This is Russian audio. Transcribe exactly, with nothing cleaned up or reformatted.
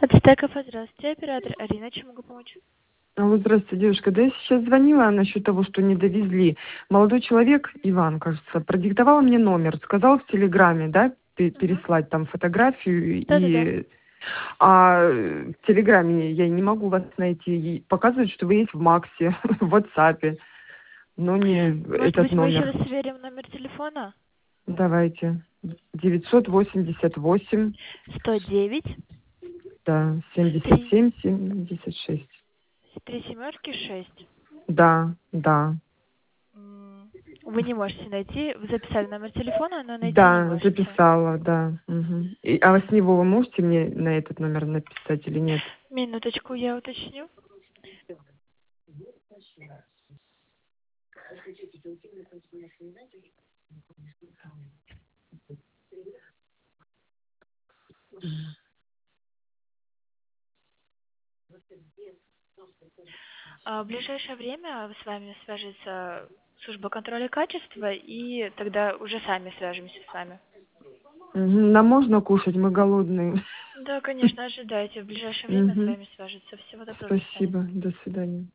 Ацтеков, здравствуйте, оператор Арина, чем могу помочь? Алло, здравствуйте, девушка. Да я сейчас звонила насчет того, что не довезли. Молодой человек, Иван, кажется, продиктовал мне номер, сказал в Телеграме, да, пе- Угу. переслать там фотографию Да-да-да. и... А э, в Телеграме я не могу вас найти. И показывает, что вы есть в Максе, в WhatsApp, но не Может этот быть, мы еще номер. раз сверим номер телефона? Давайте. девятьсот восемьдесят восемь, сто девять, да, семьдесят три, семь, семьдесят шесть. три семерки, шесть. Да, да. М, Вы не можете найти, вы записали номер телефона, но найти не Да, можете. записала, да. Мгм. И, а с него вы можете мне на этот номер написать или нет? Минуточку, я уточню. А, В ближайшее время с вами свяжется служба контроля качества, и тогда уже сами свяжемся с вами. Мгм. Нам можно кушать, мы голодные. Да, конечно, ожидайте. В ближайшее время с Мгм. вами свяжется. Всего доброго, до свидания. Спасибо, до свидания.